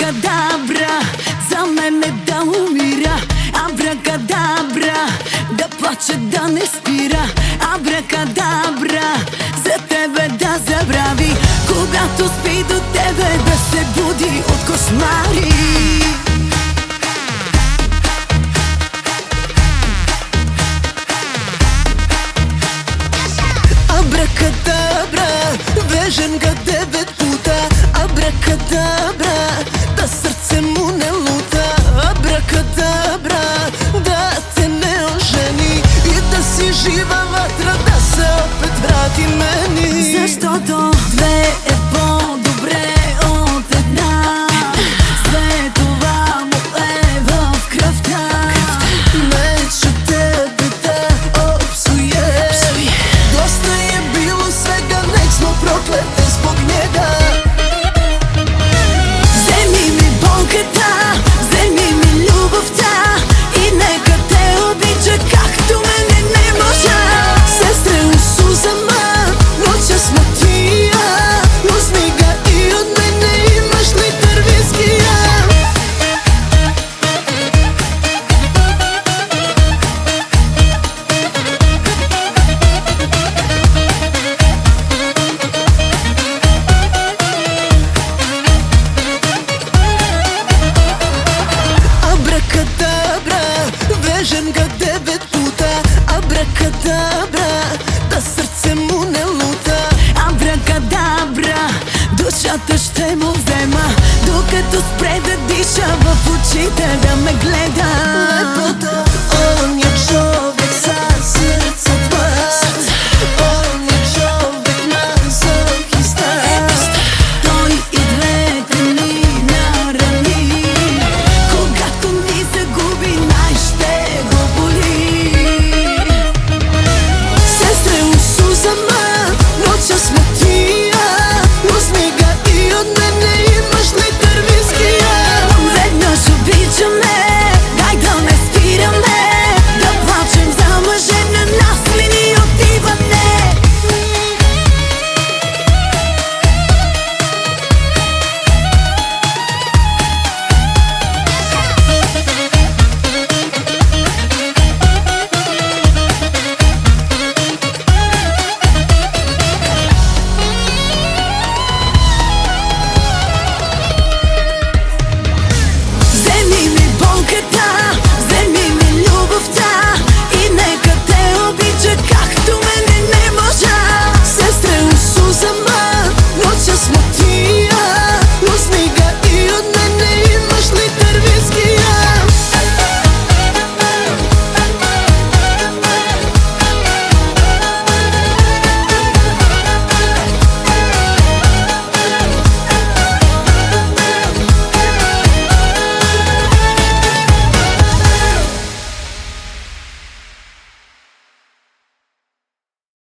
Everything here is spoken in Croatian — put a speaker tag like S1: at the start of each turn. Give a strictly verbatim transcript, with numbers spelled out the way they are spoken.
S1: Abrakadabra, za mene da umira. Abrakadabra, da plače da ne spira. Abrakadabra, za tebe da zabravi. Koga to spi do tebe, da se budi od košmari. Abrakadabra, vežem ga devet puta. Abrakadabra, da srce mu ne luta. Abrakadabra, da te ne oženi i da si živa vatra, da se opet vrati meni. Zašto do dve podobre od jedna svetova mu evo krafta. Neću tebe da opsujem, dosta je bilo svega, nek smo proklete zbog njega. Zemlji mi bogata, zemlji mi ljubav ta, i neka te obiđe kak tu mene ne može. Sestre u suzama, noća smo ti i ja, uzmi ga i od mene imaš liter viskija. Abrakadabra, vežem ga devet puta. Abrakadabra, da srce mu ne luta. Abrakadabra, душата ще му взема, докато спре да диша, в очите да ме гледа. Лепота, он е човек със сърце това, он е човек мазохиста. Той и двете ни нарани, когато ни загуби, най-ще го боли. Сестре у сузама, noća smo ti i ja, uzmi ga i od mene imaš li